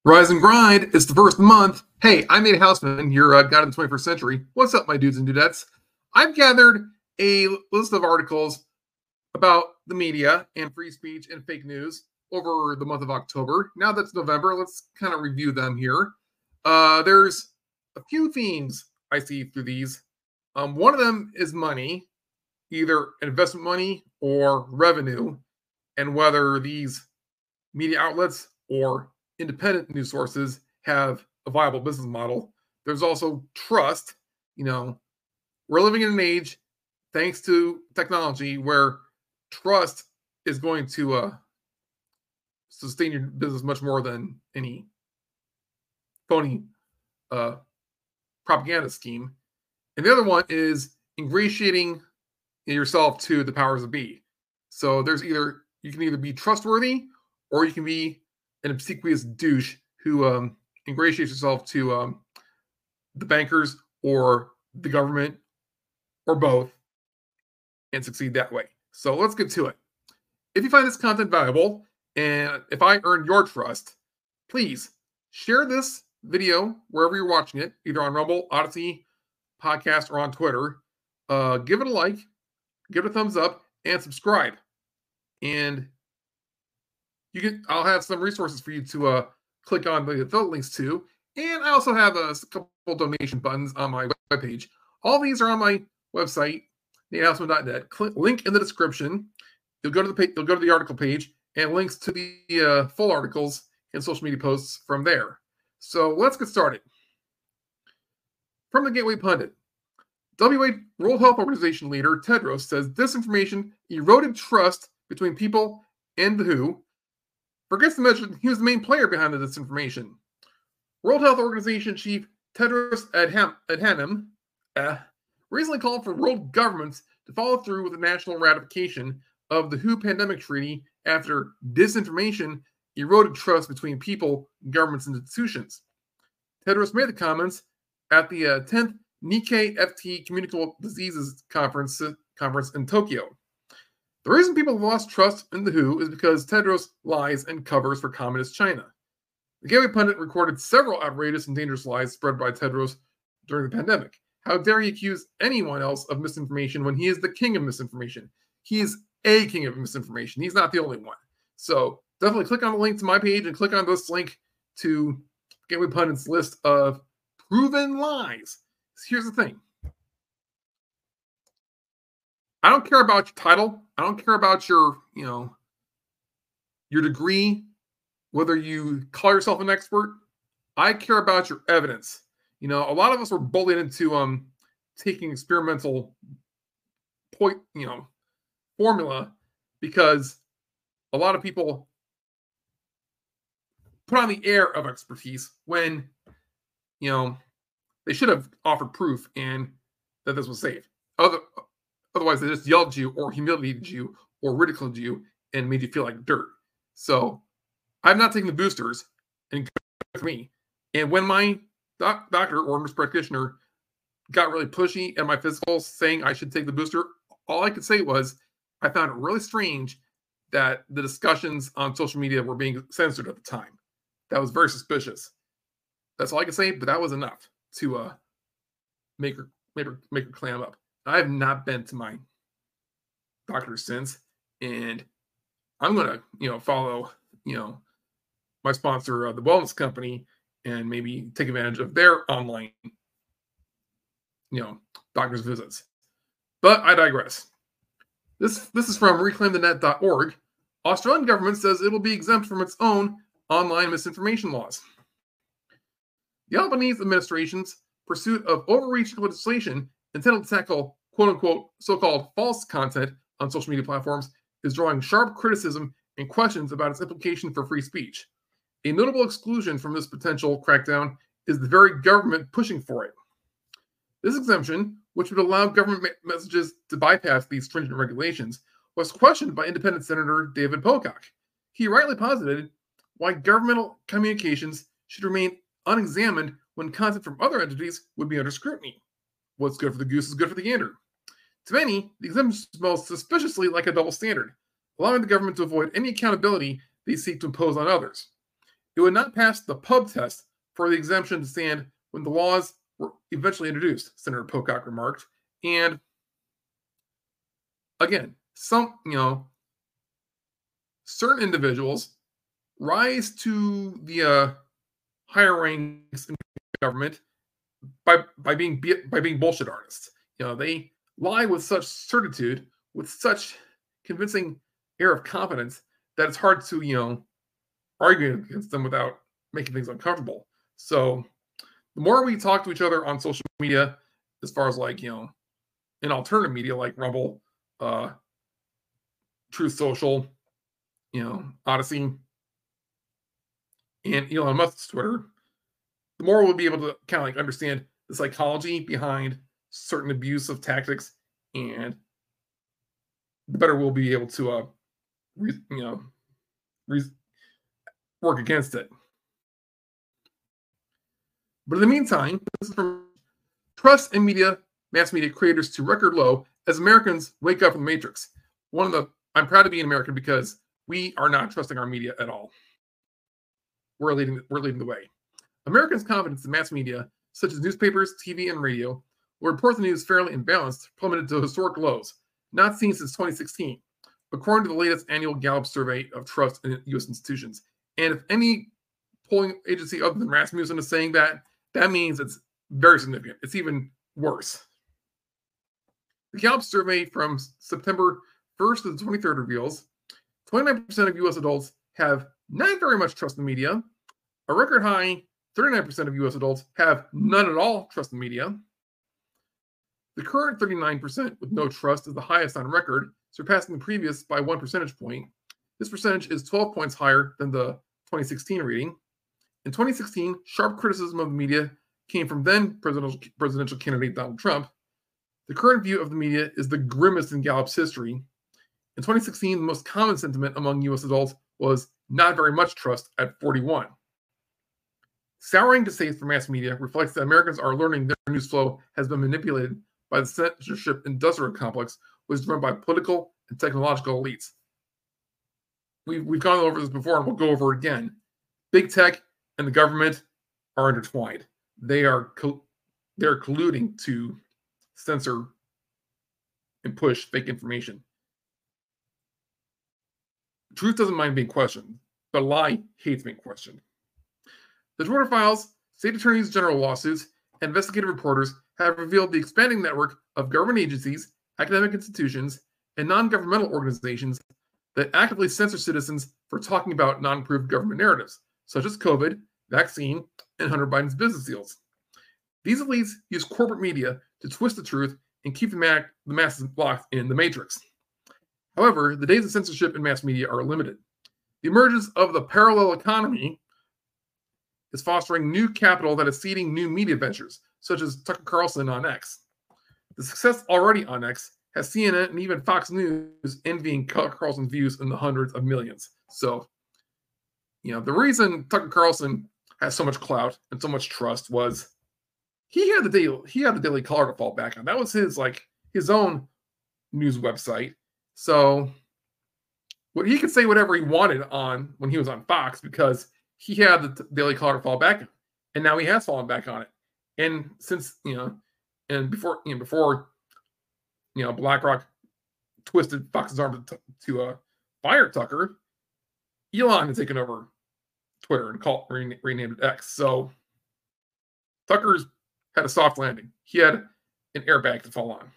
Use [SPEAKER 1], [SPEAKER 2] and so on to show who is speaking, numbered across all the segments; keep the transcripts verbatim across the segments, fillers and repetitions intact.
[SPEAKER 1] Rise and grind. It's the first month. Hey, I'm Nate Hausman, your uh, guide of the twenty-first century. What's up, my dudes and dudettes? I've gathered a list of articles about the media and free speech and fake news over the month of October. Now that's November, let's kind of review them here. Uh, there's a few themes I see through these. Um, one of them is money, either investment money or revenue, and whether these media outlets or independent news sources have a viable business model. There's also trust. You know, we're living in an age, thanks to technology, where trust is going to uh, sustain your business much more than any phony uh, propaganda scheme. And the other one is ingratiating yourself to the powers that be. So there's either, you can either be trustworthy or you can be an obsequious douche who um, ingratiates yourself to um, the bankers or the government or both and succeed that way. So let's get to it. If you find this content valuable and if I earned your trust, please share this video wherever you're watching it, either on Rumble, Odyssey, podcast, or on Twitter. Uh, give it a like, give it a thumbs up, and subscribe. And you can, I'll have some resources for you to uh, click on the affiliate links to. And I also have a couple donation buttons on my webpage. All these are on my website, nate hausman dot net. Click, link in the description. You'll go to the page, you'll go to the article page and links to the uh, full articles and social media posts from there. So let's get started. From the Gateway Pundit, W H O World Health Organization leader Tedros says disinformation eroded trust between people and the W H O. Forgets to mention he was the main player behind the disinformation. World Health Organization chief Tedros Adhanom Adhanom uh, recently called for world governments to follow through with the national ratification of the W H O pandemic treaty after disinformation eroded trust between people, governments, and institutions. Tedros made the comments at the uh, tenth Nikkei F T Communicable Diseases Conference, uh, conference in Tokyo. The reason people have lost trust in the W H O is because Tedros lies and covers for communist China. The Gateway Pundit recorded several outrageous and dangerous lies spread by Tedros during the pandemic. How dare he accuse anyone else of misinformation when he is the king of misinformation? He is a king of misinformation. He's not the only one. So definitely click on the link to my page and click on this link to Gateway Pundit's list of proven lies. Here's the thing. I don't care about your title. I don't care about your, you know, your degree, whether you call yourself an expert. I care about your evidence. You know, a lot of us were bullied into um taking experimental point, you know, formula because a lot of people put on the air of expertise when, you know, they should have offered proof and that this was safe. Other Otherwise, they just yelled at you or humiliated you or ridiculed you and made you feel like dirt. So I'm not taking the boosters, and good for me. And when my doc- doctor or nurse practitioner got really pushy at my physicals saying I should take the booster, all I could say was I found it really strange that the discussions on social media were being censored at the time. That was very suspicious. That's all I could say, but that was enough to uh, make her, make her, make her clam up. I have not been to my doctor since, and I'm gonna, you know, follow, you know, my sponsor, uh, the Wellness Company, and maybe take advantage of their online, you know, doctor's visits. But I digress. This this is from reclaim the net dot org. Australian government says it will be exempt from its own online misinformation laws. The Albanese administration's pursuit of overreaching legislation intended to tackle quote-unquote so-called false content on social media platforms is drawing sharp criticism and questions about its implication for free speech. A notable exclusion from this potential crackdown is the very government pushing for it. This exemption, which would allow government ma- messages to bypass these stringent regulations, was questioned by independent Senator David Pocock. He rightly posited why governmental communications should remain unexamined when content from other entities would be under scrutiny. What's good for the goose is good for the gander. To many, the exemption smells suspiciously like a double standard, allowing the government to avoid any accountability they seek to impose on others. It would not pass the pub test for the exemption to stand when the laws were eventually introduced, Senator Pocock remarked. And again, some, you know, certain individuals rise to the uh, higher ranks in government by by being by being bullshit artists. You know, they lie with such certitude, with such convincing air of confidence that it's hard to, you know, argue against them without making things uncomfortable. So the more we talk to each other on social media, as far as like, you know, in alternative media like Rumble, uh, Truth Social, you know, Odyssey, and Elon Musk's Twitter, the more we'll be able to kind of like understand the psychology behind certain abusive tactics, and the better we'll be able to, uh, re, you know, re, work against it. But in the meantime, this is from trust in media, mass media creators to record low as Americans wake up from the matrix. One of the, I'm proud to be an American because we are not trusting our media at all. We're leading, we're leading the way. Americans' confidence in mass media, such as newspapers, T V, and radio, will report the news fairly and balanced, plummeted to historic lows, not seen since twenty sixteen, according to the latest annual Gallup survey of trust in U S institutions. And if any polling agency other than Rasmussen is saying that, that means it's very significant. It's even worse. The Gallup survey from September first to the twenty-third reveals twenty-nine percent of U S adults have not very much trust in the media. A record high thirty-nine percent of U S adults have none at all trust in the media. The current thirty-nine percent with no trust is the highest on record, surpassing the previous by one percentage point. This percentage is twelve points higher than the twenty sixteen reading. In twenty sixteen, sharp criticism of the media came from then presidential, presidential candidate Donald Trump. The current view of the media is the grimmest in Gallup's history. In twenty sixteen, the most common sentiment among U S adults was not very much trust at forty-one. Souring distaste for mass media reflects that Americans are learning their news flow has been manipulated by the censorship industrial complex, which is run by political and technological elites. We've, we've gone over this before, and we'll go over it again. Big tech and the government are intertwined. They are co- they're colluding to censor and push fake information. Truth doesn't mind being questioned, but a lie hates being questioned. The Twitter files, state attorneys general lawsuits, and investigative reporters have revealed the expanding network of government agencies, academic institutions, and non-governmental organizations that actively censor citizens for talking about non-approved government narratives, such as COVID, vaccine, and Hunter Biden's business deals. These elites use corporate media to twist the truth and keep the, ma- the masses locked in the matrix. However, the days of censorship in mass media are limited. The emergence of the parallel economy is fostering new capital that is seeding new media ventures, such as Tucker Carlson on X. The success already on X has C N N and even Fox News envying Tucker Carlson's views in the hundreds of millions. So, you know, the reason Tucker Carlson has so much clout and so much trust was he had the daily, he had the Daily Caller to fall back on. That was his like his own news website. So, what he could say whatever he wanted on when he was on Fox because he had the Daily Caller to fall back on, and now he has fallen back on it. And since you know, and before you know, before you know, BlackRock twisted Fox's arm to, to uh, fire Tucker, Elon had taken over Twitter and called renamed it X. So Tucker's had a soft landing. He had an airbag to fall on.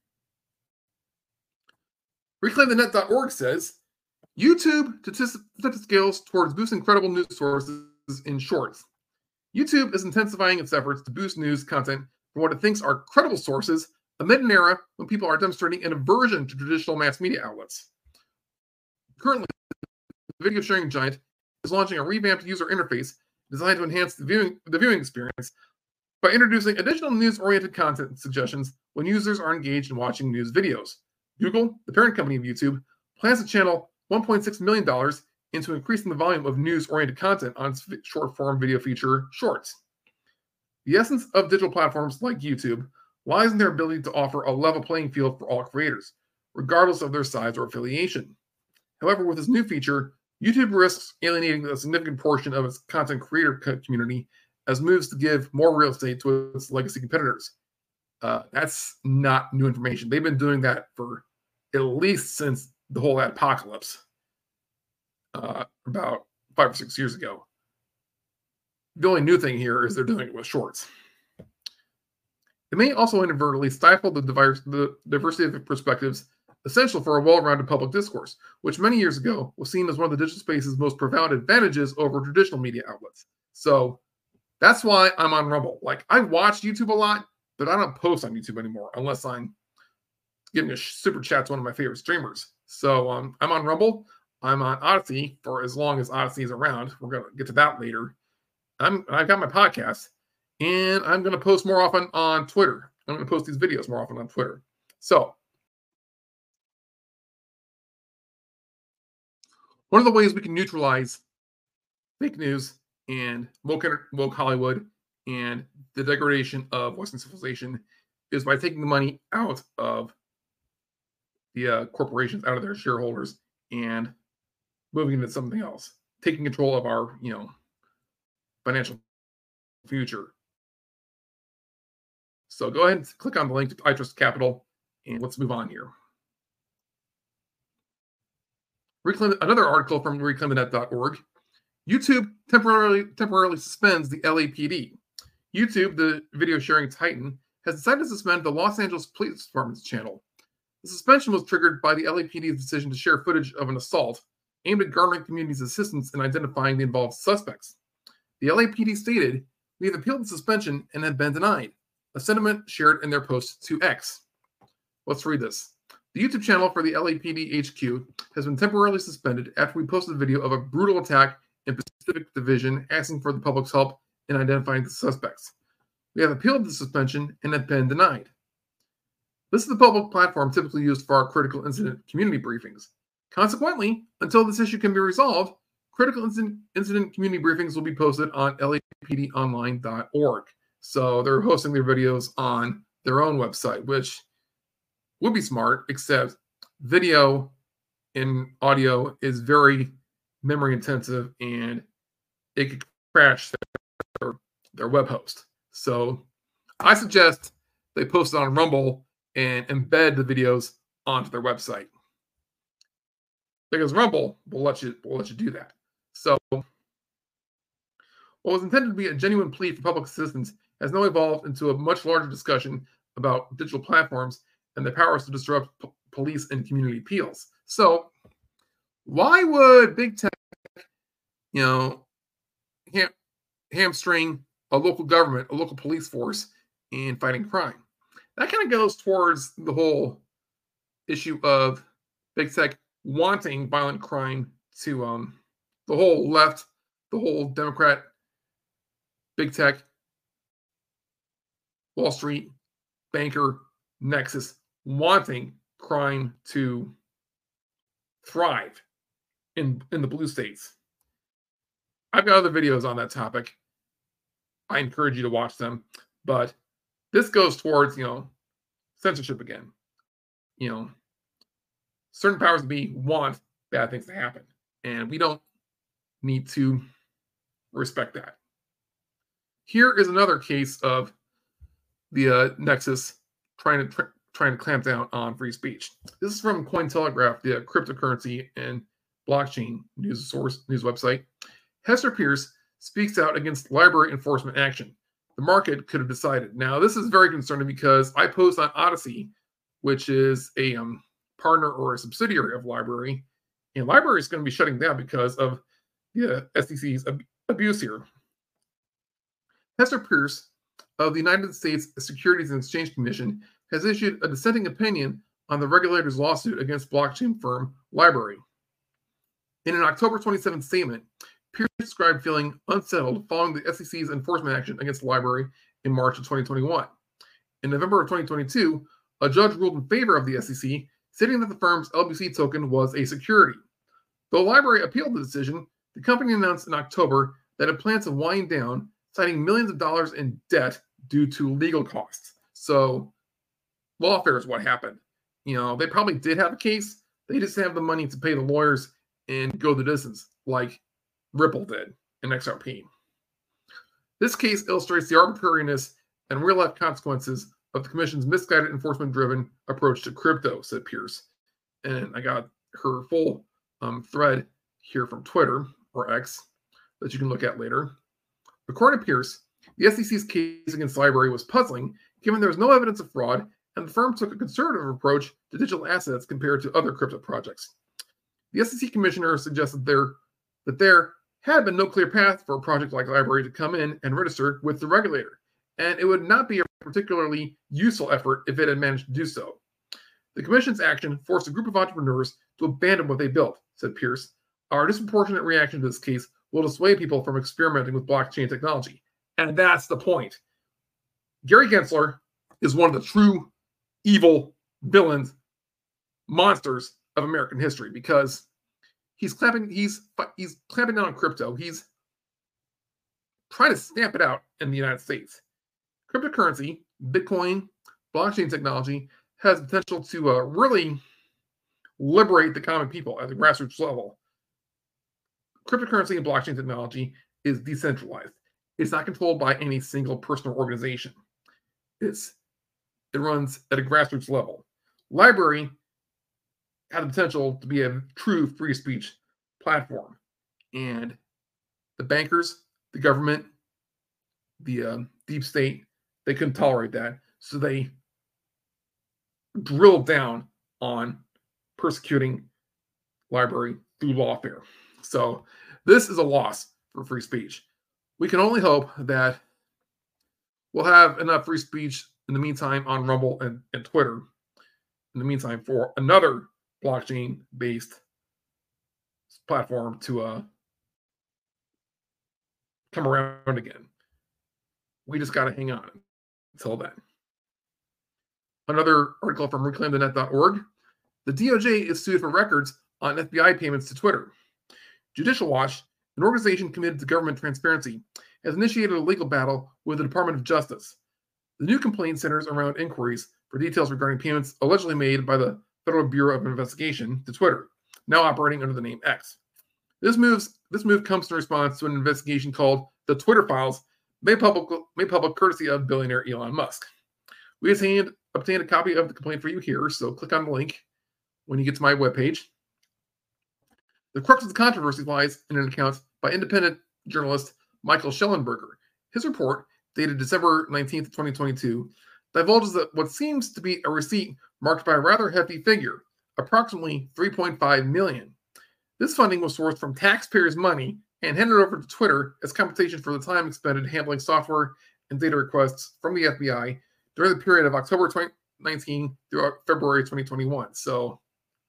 [SPEAKER 1] reclaim the net dot org says YouTube to test scales towards boosting credible news sources in shorts. YouTube is intensifying its efforts to boost news content from what it thinks are credible sources amid an era when people are demonstrating an aversion to traditional mass media outlets. Currently, the video sharing giant is launching a revamped user interface designed to enhance the viewing, the viewing experience by introducing additional news-oriented content suggestions when users are engaged in watching news videos. Google, the parent company of YouTube, plans to channel one point six million dollars into increasing the volume of news-oriented content on its short-form video feature, Shorts. The essence of digital platforms like YouTube lies in their ability to offer a level playing field for all creators, regardless of their size or affiliation. However, with this new feature, YouTube risks alienating a significant portion of its content creator community as moves to give more real estate to its legacy competitors. Uh, that's not new information. They've been doing that for at least since the whole apocalypse uh, about five or six years ago. The only new thing here is they're doing it with shorts. It may also inadvertently stifle the, diverse, the diversity of perspectives essential for a well-rounded public discourse, which many years ago was seen as one of the digital space's most profound advantages over traditional media outlets. So that's why I'm on Rumble. Like, I watch YouTube a lot, but I don't post on YouTube anymore unless I'm giving a super chat to one of my favorite streamers. So um, I'm on Rumble. I'm on Odyssey for as long as Odyssey is around. We're going to get to that later. I'm, I've got my podcast, and I'm going to post more often on Twitter. I'm going to post these videos more often on Twitter. So one of the ways we can neutralize fake news and woke, woke Hollywood and the degradation of Western civilization is by taking the money out of the uh, corporations, out of their shareholders, and moving into something else, taking control of our, you know, financial future. So go ahead and click on the link to iTrust Capital, and let's move on here. Reclaim, another article from reclaim the net dot org. YouTube temporarily temporarily suspends the L A P D. YouTube, the video sharing titan, has decided to suspend the Los Angeles Police Department's channel. The suspension was triggered by the L A P D's decision to share footage of an assault aimed at garnering community's assistance in identifying the involved suspects. The L A P D stated, "We have appealed the suspension and have been denied," a sentiment shared in their post to X. Let's read this. The YouTube channel for the L A P D H Q has been temporarily suspended after we posted a video of a brutal attack in Pacific Division asking for the public's help in identifying the suspects. We have appealed the suspension and have been denied. This is the public platform typically used for our critical incident community briefings. Consequently, until this issue can be resolved, critical incident, incident community briefings will be posted on L A P D online dot org. So they're hosting their videos on their own website, which would be smart, except video and audio is very memory intensive and it could crash their, their web host. So I suggest they post it on Rumble and embed the videos onto their website, because Rumble will let you will let you do that. So what was intended to be a genuine plea for public assistance has now evolved into a much larger discussion about digital platforms and their powers to disrupt p- police and community appeals. So why would big tech, you know, ham- hamstring a local government, a local police force in fighting crime? That kind of goes towards the whole issue of big tech wanting violent crime to um, the whole left, the whole Democrat, big tech, Wall Street, banker nexus wanting crime to thrive in, in the blue states. I've got other videos on that topic. I encourage you to watch them. But this goes towards, you know, censorship again. You know, certain powers that be want bad things to happen. And we don't need to respect that. Here is another case of the uh, Nexus trying to tra- trying to clamp down on free speech. This is from Cointelegraph, the cryptocurrency and blockchain news source news website. Hester Pierce speaks out against library enforcement action. The market could have decided. Now, this is very concerning because I post on Odyssey, which is a um, partner or a subsidiary of Library, and Library is going to be shutting down because of the S E C's ab- abuse here. Hester Pierce of the United States Securities and Exchange Commission has issued a dissenting opinion on the regulator's lawsuit against blockchain firm Library. In an October twenty-seventh statement, Pierce described feeling unsettled following the S E C's enforcement action against the Library in March of twenty twenty-one. In November of twenty twenty-two, a judge ruled in favor of the S E C, stating that the firm's L B C token was a security. Though the Library appealed the decision, the company announced in October that it plans to wind down, citing millions of dollars in debt due to legal costs. So lawfare is what happened. You know, they probably did have a case. They just didn't have the money to pay the lawyers and go the distance like Ripple did in X R P. This case illustrates the arbitrariness and real-life consequences of the Commission's misguided enforcement-driven approach to crypto, said Pierce. And I got her full um, thread here from Twitter, or X, that you can look at later. According to Pierce, the S E C's case against LBRY was puzzling, given there was no evidence of fraud, and the firm took a conservative approach to digital assets compared to other crypto projects. The S E C commissioner suggested there that there had been no clear path for a project like LBRY to come in and register with the regulator, and it would not be a particularly useful effort if it had managed to do so. The commission's action forced a group of entrepreneurs to abandon what they built, said Pierce. Our disproportionate reaction to this case will dissuade people from experimenting with blockchain technology. And that's the point. Gary Gensler is one of the true evil villains, monsters of American history, because he's clamping, he's he's clamping down on crypto. He's trying to stamp it out in the United States. Cryptocurrency, Bitcoin, blockchain technology has potential to uh, really liberate the common people at the grassroots level. Cryptocurrency and blockchain technology is decentralized. It's not controlled by any single person or organization. It's it runs at a grassroots level. LBRY had the potential to be a true free speech platform, and the bankers, the government, the uh, deep state, they couldn't tolerate that, so they drilled down on persecuting LBRY through lawfare. So this is a loss for free speech. We can only hope that we'll have enough free speech in the meantime on Rumble and, and Twitter, in the meantime, for another blockchain-based platform to uh, come around again. We just got to hang on until then. Another article from reclaim the net dot org. The D O J is sued for records on F B I payments to Twitter. Judicial Watch, an organization committed to government transparency, has initiated a legal battle with the Department of Justice. The new complaint centers around inquiries for details regarding payments allegedly made by the Federal Bureau of Investigation to Twitter, now operating under the name X. This, moves, this move comes in response to an investigation called the Twitter Files, made public, made public courtesy of billionaire Elon Musk. We obtained, obtained a copy of the complaint for you here, so click on the link when you get to my webpage. The crux of the controversy lies in an account by independent journalist Michael Schellenberger. His report, dated December nineteenth, twenty twenty-two, divulges that what seems to be a receipt marked by a rather hefty figure, approximately three point five million dollars. This funding was sourced from taxpayers' money and handed over to Twitter as compensation for the time expended handling software and data requests from the F B I during the period of October twenty nineteen through February twenty twenty-one. So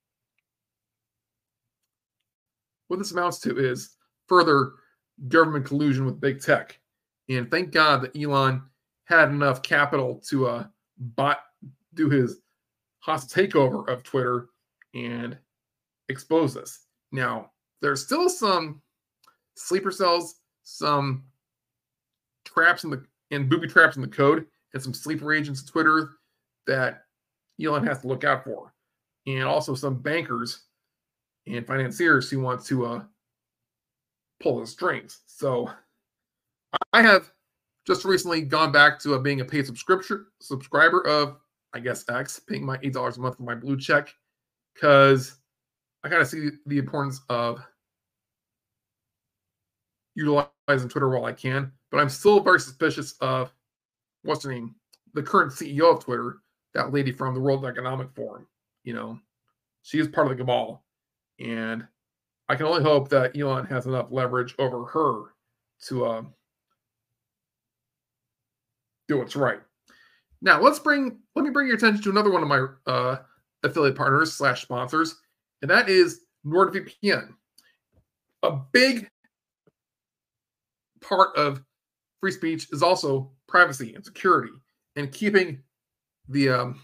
[SPEAKER 1] what this amounts to is further government collusion with big tech. And thank God that Elon had enough capital to uh, buy, do his hostile takeover of Twitter and expose this. Now, there's still some sleeper cells, some traps in the and booby traps in the code, and some sleeper agents at Twitter that Elon has to look out for. And also some bankers and financiers who want to uh, pull the strings. So I have just recently gone back to uh, being a paid subscription subscriber of, I guess, X, paying my eight dollars a month for my blue check, because I kind of see the importance of utilizing Twitter while I can. But I'm still very suspicious of, what's her name, the current C E O of Twitter, that lady from the World Economic Forum. You know, she is part of the cabal. And I can only hope that Elon has enough leverage over her to uh, do what's right. Now, let's bring let me bring your attention to another one of my uh, affiliate partners slash sponsors, and that is NordVPN. A big part of free speech is also privacy and security, and keeping the um,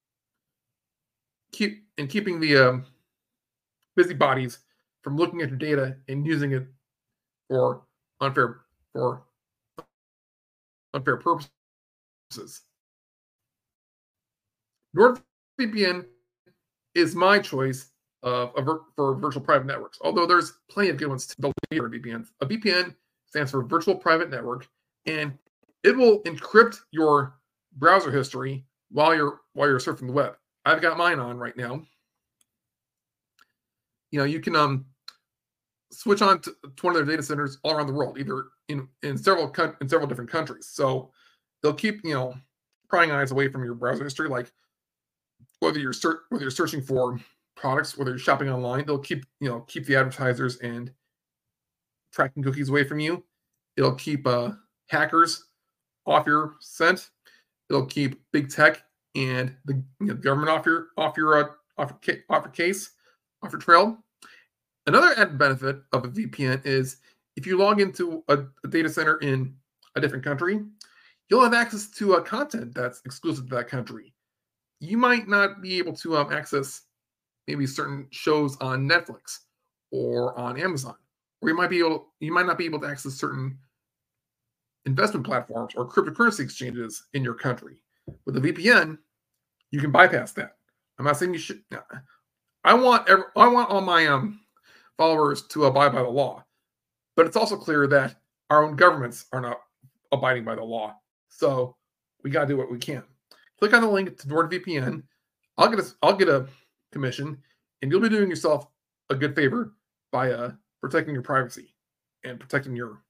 [SPEAKER 1] keep and keeping the um, busybodies from looking at your data and using it for unfair for unfair purposes. NordVPN is my choice of, of for virtual private networks. Although there's plenty of good ones to build for V P Ns. A V P N stands for Virtual Private Network, and it will encrypt your browser history while you're while you're surfing the web. I've got mine on right now. You know, you can um switch on to, to one of their data centers all around the world, either in in several in several different countries. So they'll keep you know prying eyes away from your browser history, like whether you're ser- whether you're searching for products, whether you're shopping online, they'll keep you know keep the advertisers and tracking cookies away from you. It'll keep uh, hackers off your scent. It'll keep big tech and the you know, government off your off your uh, off your, ca- off your case, off your trail. Another added benefit of a V P N is if you log into a, a data center in a different country, you'll have access to uh, content that's exclusive to that country. You might not be able to um, access maybe certain shows on Netflix or on Amazon, or you might be able you might not be able to access certain investment platforms or cryptocurrency exchanges in your country. With a V P N, you can bypass that. I'm not saying you should. I want every, I want all my um followers to abide by the law, but it's also clear that our own governments are not abiding by the law. So we got to do what we can. Click on the link to NordVPN. I'll get a I'll get a commission, and you'll be doing yourself a good favor by uh, protecting your privacy and protecting your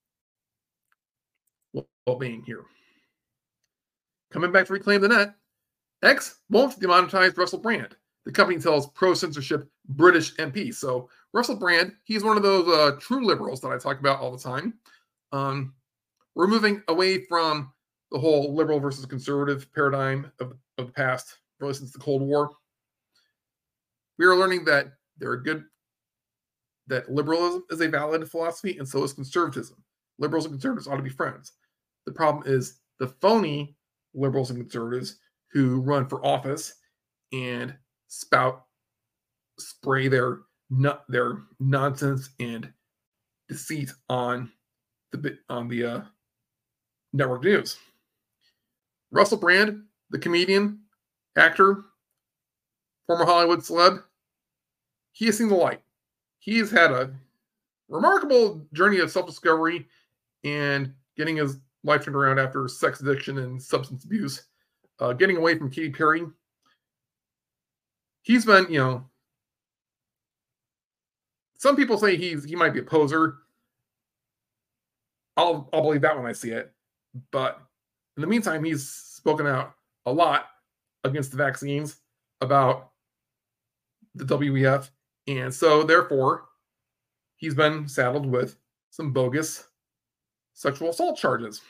[SPEAKER 1] well-being here. Coming back to Reclaim the Net, X won't demonetize Russell Brand. The company tells pro-censorship British M P. So Russell Brand, he's one of those uh, true liberals that I talk about all the time. Um, we're moving away from the whole liberal versus conservative paradigm of, of the past, really since the Cold War. We are learning that there are good, that liberalism is a valid philosophy, and so is conservatism. Liberals and conservatives ought to be friends. The problem is the phony liberals and conservatives who run for office and spout, spray their their nonsense and deceit on the on the uh, network news. Russell Brand, the comedian, actor, former Hollywood celeb, he has seen the light. He has had a remarkable journey of self-discovery and getting his life turned around after sex addiction and substance abuse, uh, getting away from Katy Perry. He's been, you know, some people say he's he might be a poser. I'll I'll believe that when I see it. But in the meantime, he's spoken out a lot against the vaccines, about the W E F, and so therefore he's been saddled with some bogus sexual assault charges.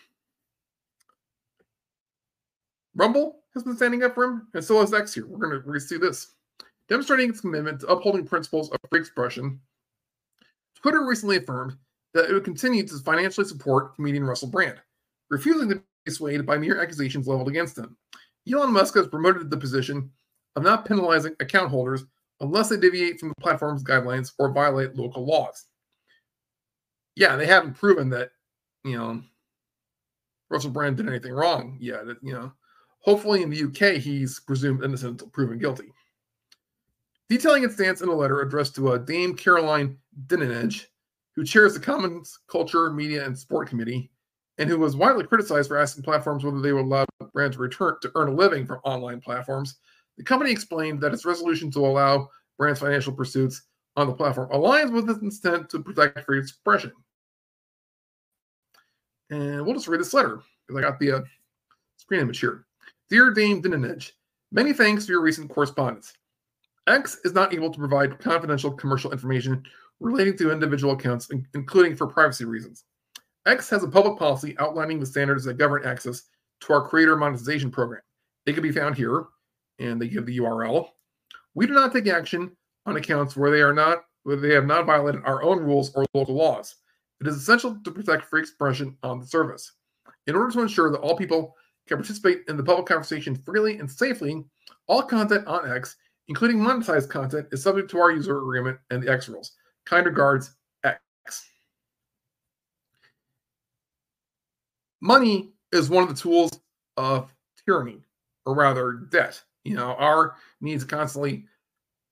[SPEAKER 1] Rumble has been standing up for him, and so has X here. We're going to see this. Demonstrating its commitment to upholding principles of free expression, Twitter recently affirmed that it would continue to financially support comedian Russell Brand, refusing to be swayed by mere accusations leveled against him. Elon Musk has promoted the position of not penalizing account holders unless they deviate from the platform's guidelines or violate local laws. Yeah, they haven't proven that, you know, Russell Brand did anything wrong yet. You know, hopefully in the U K he's presumed innocent until proven guilty. Detailing its stance in a letter addressed to a Dame Caroline Dinenage, who chairs the Commons Culture, Media, and Sport Committee, and who was widely criticized for asking platforms whether they would allow brands to return to earn a living from online platforms, the company explained that its resolution to allow brands' financial pursuits on the platform aligns with its intent to protect free expression. And we'll just read this letter, because I got the uh, screen image here. Dear Dame Dinenage, many thanks for your recent correspondence. X is not able to provide confidential commercial information relating to individual accounts, including for privacy reasons. X has a public policy outlining the standards that govern access to our creator monetization program. They can be found here, and they give the U R L. We do not take action on accounts where they are not where they have not violated our own rules or local laws. It is essential to protect free expression on the service. In order to ensure that all people can participate in the public conversation freely and safely, all content on X, including monetized content, is subject to our user agreement and the X rules. Kind regards, X. Money is one of the tools of tyranny, or rather debt. You know, our needs constantly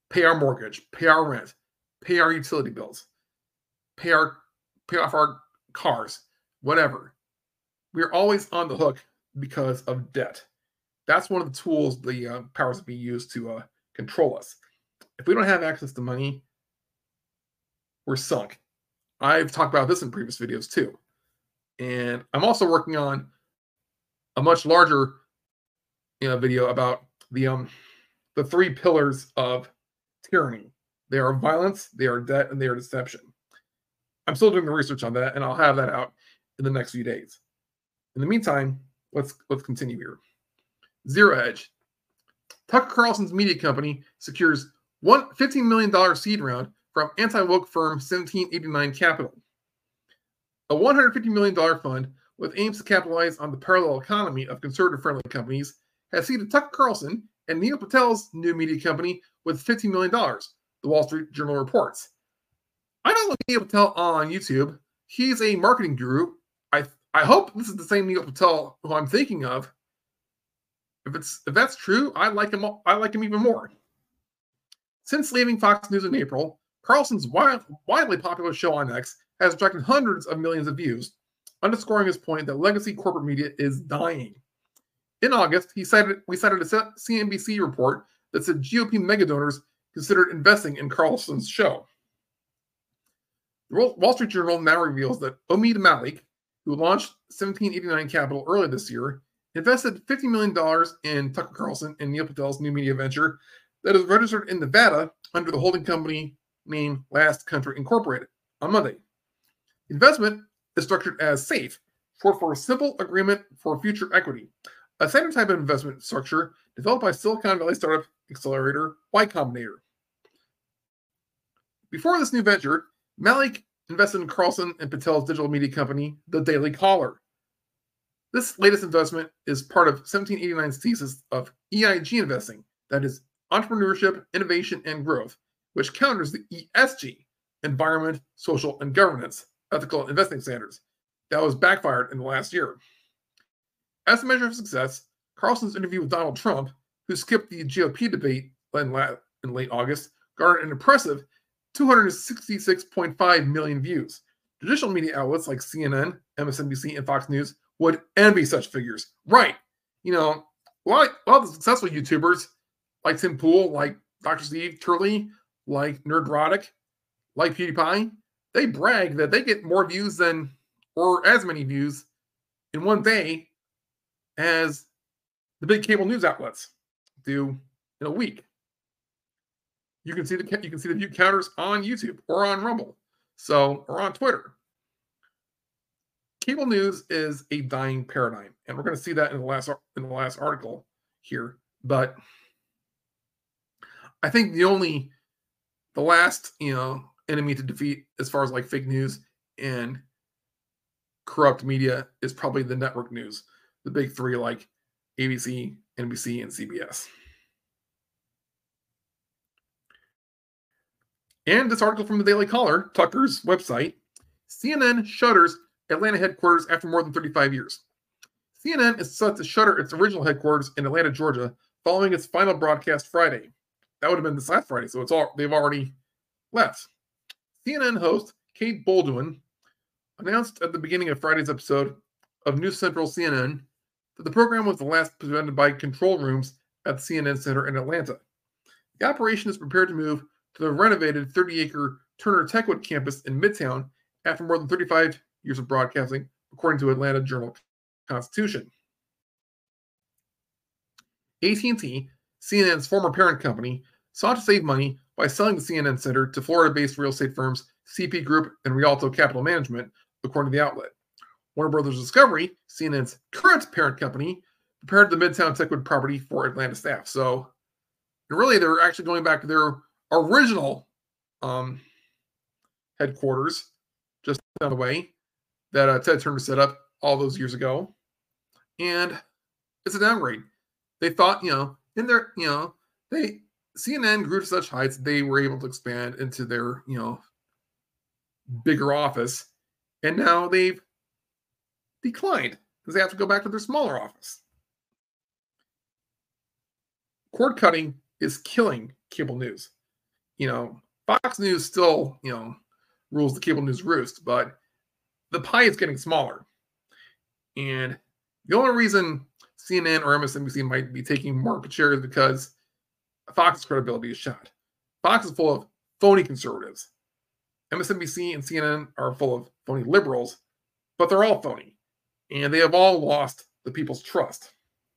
[SPEAKER 1] pay our mortgage, pay our rent, pay our utility bills, pay our pay off our cars, whatever. We're always on the hook because of debt. That's one of the tools the uh, powers that be use to uh, control us. If we don't have access to money, we're sunk. I've talked about this in previous videos too. And I'm also working on a much larger you know, video about the um the three pillars of tyranny. They are violence, they are debt, and they are deception. I'm still doing the research on that, and I'll have that out in the next few days. In the meantime, let's let's continue here. Zero Hedge. Tucker Carlson's media company secures one fifteen million dollars seed round from anti-woke firm seventeen eighty-nine Capital. A one hundred fifty million dollars fund with aims to capitalize on the parallel economy of conservative-friendly companies has seeded Tucker Carlson and Neil Patel's new media company with fifteen million dollars, the Wall Street Journal reports. I don't know Neil Patel on YouTube. He's a marketing guru. I I hope this is the same Neil Patel who I'm thinking of. If it's if that's true, I like him. I like him even more. Since leaving Fox News in April, Carlson's wild, widely popular show on X has attracted hundreds of millions of views, underscoring his point that legacy corporate media is dying. In August, he cited we cited a C N B C report that said G O P megadonors considered investing in Carlson's show. The Wall Street Journal now reveals that Omid Malik, who launched seventeen eighty-nine Capital earlier this year, invested fifty million dollars in Tucker Carlson and Neil Patel's new media venture that is registered in Nevada under the holding company name Last Country Incorporated on Monday. The investment is structured as SAFE, short for Simple Agreement for Future Equity, a standard type of investment structure developed by Silicon Valley startup accelerator Y Combinator. Before this new venture, Malik invested in Carlson and Patel's digital media company, The Daily Caller. This latest investment is part of seventeen eighty-nine's thesis of E I G investing, that is, entrepreneurship, innovation, and growth, which counters the E S G, environment, social, and governance, ethical investing standards, that was backfired in the last year. As a measure of success, Carlson's interview with Donald Trump, who skipped the G O P debate in late August, garnered an impressive two hundred sixty-six point five million views. Traditional media outlets like C N N, M S N B C, and Fox News would envy such figures. Right. You know, a lot, a lot of the successful YouTubers, like Tim Pool, like Doctor Steve Turley, like Nerdrotic, like PewDiePie, they brag that they get more views than, or as many views in one day as the big cable news outlets do in a week. You can see the you can see the view counters on YouTube or on Rumble, so or on Twitter. Cable news is a dying paradigm, and we're going to see that in the last in the last article here. But I think the only the last you know enemy to defeat as far as like fake news and corrupt media is probably the network news, the big three like A B C, N B C, and C B S. And this article from the Daily Caller, Tucker's website, C N N shutters Atlanta headquarters after more than thirty-five years. C N N is set to shutter its original headquarters in Atlanta, Georgia, following its final broadcast Friday. That would have been this last Friday, so it's all they've already left. C N N host Kate Bolduan announced at the beginning of Friday's episode of News Central C N N that the program was the last presented by control rooms at the C N N Center in Atlanta. The operation is prepared to move to the renovated thirty-acre Turner Techwood campus in Midtown after more than thirty-five years of broadcasting, according to Atlanta Journal-Constitution. A T and T, C N N's former parent company, sought to save money by selling the C N N Center to Florida-based real estate firms C P Group and Rialto Capital Management, according to the outlet. Warner Brothers Discovery, C N N's current parent company, prepared the Midtown Techwood property for Atlanta staff. So, really, they're actually going back to their original um, headquarters, just down the way, that uh, Ted Turner set up all those years ago. And it's a downgrade. They thought, you know, in their, you know, they, C N N grew to such heights, they were able to expand into their, you know, bigger office. And now they've declined because they have to go back to their smaller office. Cord cutting is killing cable news. you know, Fox News still, you know, rules the cable news roost, but the pie is getting smaller. And the only reason C N N or M S N B C might be taking market share is because Fox's credibility is shot. Fox is full of phony conservatives. M S N B C and C N N are full of phony liberals, but they're all phony. And they have all lost the people's trust.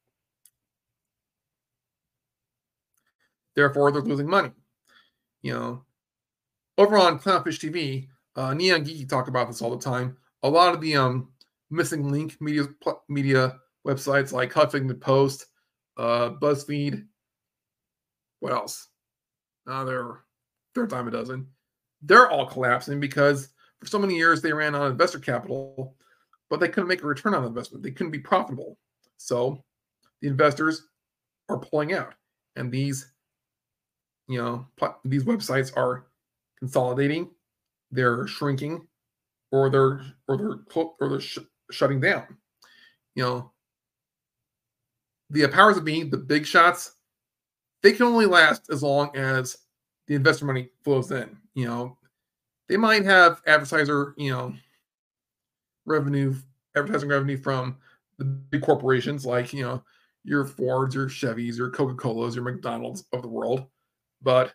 [SPEAKER 1] Therefore, they're losing money. You know, over on Clownfish T V, uh, Neon Geeky talk about this all the time. A lot of the um, missing link media media websites like Huffington Post, uh, BuzzFeed, what else? Uh, they're third time a dozen. They're all collapsing because for so many years they ran on investor capital, but they couldn't make a return on investment. They couldn't be profitable. So the investors are pulling out, and these, you know, these websites are consolidating, they're shrinking, or they're or they're or they're sh- shutting down. You know, the powers that be, the big shots, they can only last as long as the investor money flows in. You know, they might have advertiser, you know, revenue, advertising revenue from the big corporations like, you know, your Fords, your Chevys, your Coca-Colas, your McDonald's of the world. But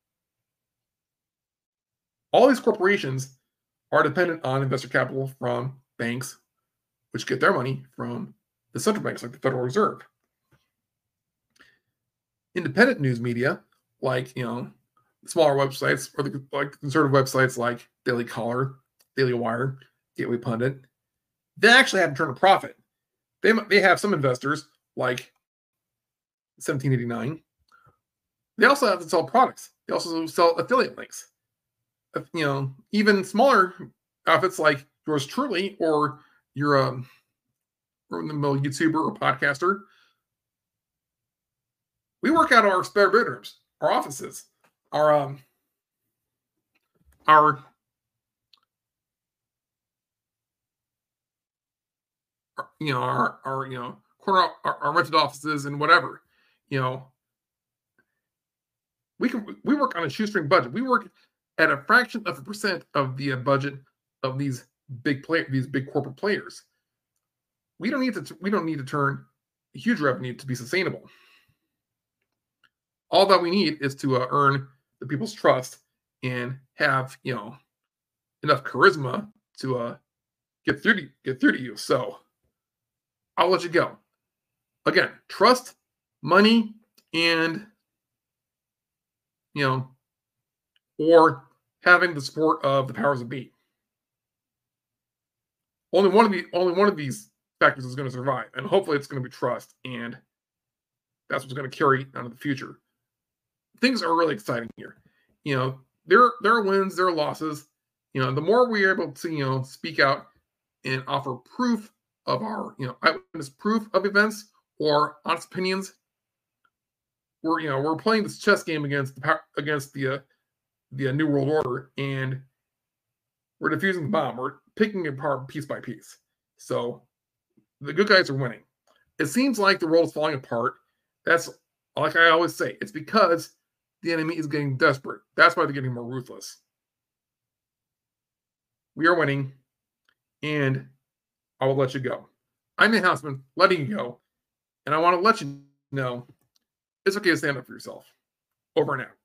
[SPEAKER 1] all these corporations are dependent on investor capital from banks, which get their money from the central banks like the Federal Reserve. Independent news media, like, you know, smaller websites or the like conservative websites like Daily Caller, Daily Wire, Gateway Pundit, they actually have to turn a profit. They, they have some investors like seventeen eighty-nine. They also have to sell products. They also sell affiliate links. You know, even smaller outfits like yours truly, or your um, run-of-the-mill YouTuber or podcaster, we work out of our spare bedrooms, our offices, our um, our, our you know our our you know corner our, our rented offices and whatever. You know, we can we work on a shoestring budget. We work at a fraction of a percent of the uh, budget of these big play these big corporate players. We don't need to we don't need to turn huge revenue to be sustainable. All that we need is to uh, earn the people's trust and have, you know, enough charisma to uh, get through to get through to you. So I'll let you go. Again, trust, money, and, you know, or having the support of the powers that be. Only one of the only one of these factors is going to survive, and hopefully it's going to be trust, and that's what's going to carry into the future. Things are really exciting here. You know, there there are wins, there are losses. You know, the more we are able to, you know, speak out and offer proof of our, you know, eyewitness proof of events or honest opinions, we're, you know, we're playing this chess game against the against the uh, the uh, New World Order, and we're defusing the bomb. We're picking it apart piece by piece. So the good guys are winning. It seems like the world is falling apart. That's, like I always say, it's because the enemy is getting desperate. That's why they're getting more ruthless. We are winning, and I will let you go. I'm Nate Hausman, letting you go, and I want to let you know it's okay to stand up for yourself. Over and out.